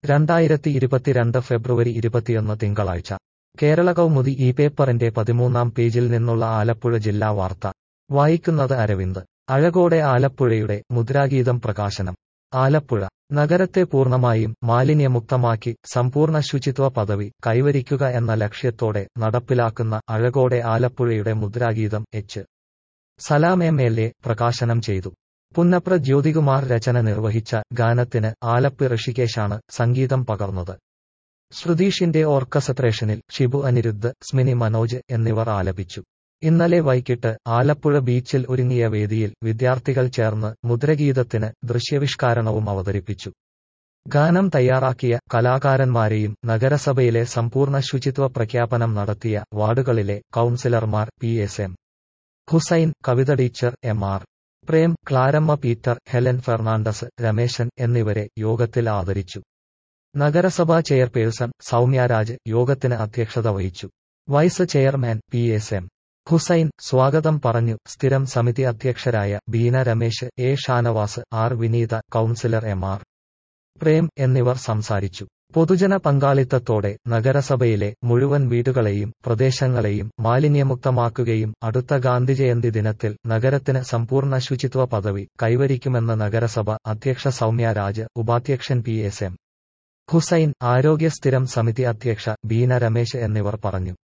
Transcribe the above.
2022 ഫെബ്രുവരി 21 തിങ്കളാഴ്ച കേരള കൗമുദി ഈ പേപ്പറിന്റെ 13-ാം പേജിൽ നിന്നുള്ള ആലപ്പുഴ ജില്ലാ വാർത്ത വായിക്കുന്നത് അരവിന്ദ്. അഴകോടെ ആലപ്പുഴയുടെ മുദ്രാഗീതം പ്രകാശനം. ആലപ്പുഴ നഗരത്തെ പൂർണ്ണമായും മാലിന്യമുക്തമാക്കി സമ്പൂർണ്ണ ശുചിത്വ പദവി കൈവരിക്കുക എന്ന ലക്ഷ്യത്തോടെ നടപ്പിലാക്കുന്ന അഴകോടെ ആലപ്പുഴയുടെ മുദ്രാഗീതം എച്ച്. സലാം എം.എൽ.എ. പ്രകാശനം ചെയ്തു. പുന്നപ്ര ജ്യോതികുമാർ രചന നിർവഹിച്ച ഗാനത്തിന് ആലപ്പി ഋഷികേശാണ് സംഗീതം പകർന്നത്. ശ്രുതീഷിന്റെ ഓർക്കസ്ട്രേഷനിൽ ഷിബു അനിരുദ്ധ്, സ്മിനി മനോജ് എന്നിവർ ആലപിച്ചു. ഇന്നലെ വൈകിട്ട് ആലപ്പുഴ ബീച്ചിൽ ഒരുങ്ങിയ വേദിയിൽ വിദ്യാർത്ഥികൾ ചേർന്ന് മുദ്രഗീതത്തിന് ദൃശ്യവിഷ്കാരണവും അവതരിപ്പിച്ചു. ഗാനം തയ്യാറാക്കിയ കലാകാരന്മാരെയും നഗരസഭയിലെ സമ്പൂർണ്ണ ശുചിത്വ പ്രഖ്യാപനം നടത്തിയ വാർഡുകളിലെ കൗൺസിലർമാർ P S M. Hussain, Kavitha teacher M R. Prem, Claramma Peter, Helen Fernandez, Rameshan എന്നിവരെ യോഗത്തിൽ ആദരിച്ചു. നഗരസഭാ ചെയർപേഴ്സൺ സൗമ്യരാജ് യോഗത്തിന് അധ്യക്ഷത വഹിച്ചു. Vice chairman പി.എസ്.എം. ഹുസൈൻ സ്വാഗതം പറഞ്ഞു. സ്ഥിരം സമിതി അധ്യക്ഷരായ Beena Ramesh, A. Shanavas, R. Vineetha, councillor M R. Prem എന്നിവർ സംസാരിച്ചു. പൊതുജന പങ്കാളിത്തത്തോടെ നഗരസഭയിലെ മുഴുവൻ വീടുകളെയും പ്രദേശങ്ങളെയും മാലിന്യമുക്തമാക്കുകയും അടുത്ത ഗാന്ധിജയന്തി ദിനത്തിൽ നഗരത്തിന് സമ്പൂർണ്ണ ശുചിത്വ പദവി കൈവരിക്കുമെന്ന് നഗരസഭ അധ്യക്ഷ സൗമ്യരാജ്, ഉപാധ്യക്ഷൻ പി.എസ്.എം. ഹുസൈൻ, ആരോഗ്യ സ്ഥിരം സമിതി അധ്യക്ഷ ബീന രമേശ് എന്നിവർ പറഞ്ഞു.